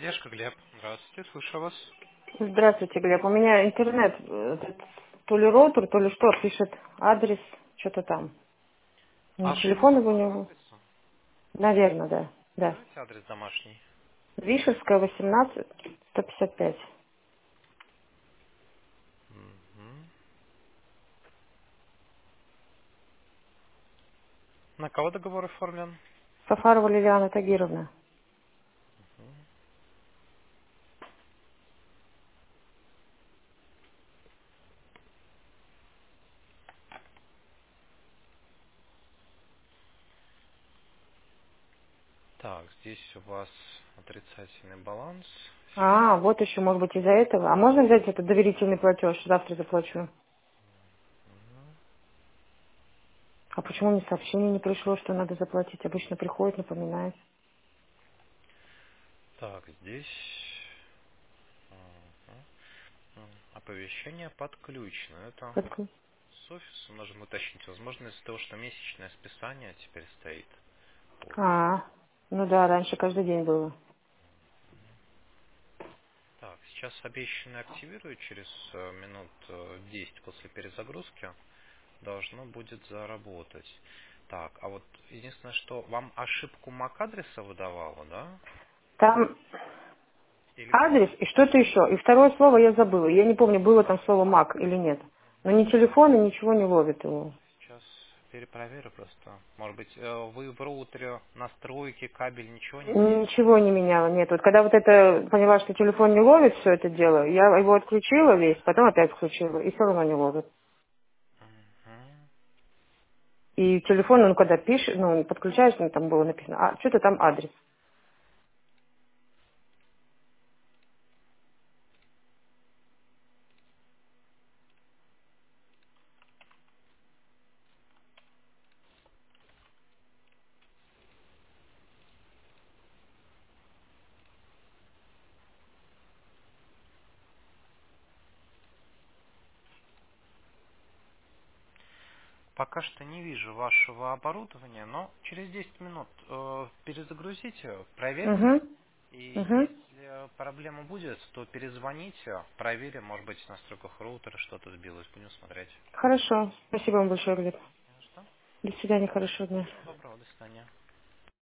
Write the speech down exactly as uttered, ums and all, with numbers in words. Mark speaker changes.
Speaker 1: Поддержка, Глеб. Здравствуйте, слышу вас.
Speaker 2: Здравствуйте, Глеб. У меня интернет, э, этот, то ли роутер, то ли что, пишет адрес, что-то там. Не телефон
Speaker 1: Ошибка
Speaker 2: его
Speaker 1: по
Speaker 2: не было.
Speaker 1: адресу.
Speaker 2: Наверное, да. Да.
Speaker 1: Назовите адрес домашний.
Speaker 2: Вишерская, восемнадцать, сто пятьдесят пять.
Speaker 1: Мгм. На кого договор оформлен?
Speaker 2: Сафарова Лилиана Тагировна.
Speaker 1: Мгм. Так, здесь у вас отрицательный баланс.
Speaker 2: А,
Speaker 1: Сейчас.
Speaker 2: вот еще, может быть, из-за этого. А можно взять этот доверительный платеж? Завтра заплачу.
Speaker 1: Мгм.
Speaker 2: А почему мне сообщение не пришло, что надо заплатить? Обычно приходит, напоминает.
Speaker 1: Так, здесь мгм. М, оповещение подключено. Это
Speaker 2: Подку-
Speaker 1: с офиса можем уточнить. Возможно, из-за того, что месячное списание теперь стоит по офису.
Speaker 2: А, ну да, раньше каждый день было.
Speaker 1: Так, сейчас обещанное активирую через э, минут э, десять после перезагрузки. Должно будет заработать. Так, а вот единственное, что вам ошибку MAC-адреса выдавало, да?
Speaker 2: Там
Speaker 1: Или
Speaker 2: адрес
Speaker 1: просто...
Speaker 2: и что-то еще. И второе слово я забыла. Я не помню, было там слово «мак» или нет. Но ни телефон, и ничего не ловит его.
Speaker 1: Сейчас перепроверю просто. Может быть, э, вы в роутере настройки, кабель ничего не меняли?
Speaker 2: Ничего не меняла, нет. Вот когда вот это поняла, что телефон не ловит все это дело, я его отключила весь, потом опять включила, и все равно не ловит.
Speaker 1: Мгм.
Speaker 2: И телефон, ну, когда пишешь, ну, подключаешь, ну, там было написано, а, что-то там адрес.
Speaker 1: Пока что не вижу вашего оборудования, но через десять минут э, перезагрузите, проверьте.
Speaker 2: Угу,
Speaker 1: И
Speaker 2: угу.
Speaker 1: если проблема будет, то перезвоните, проверим, может быть, в настройках роутера что-то сбилось, будем смотреть.
Speaker 2: Хорошо. Спасибо вам большое, Глеб.
Speaker 1: Ну что?
Speaker 2: До свидания, хорошего дня.
Speaker 1: Всего доброго, до свидания.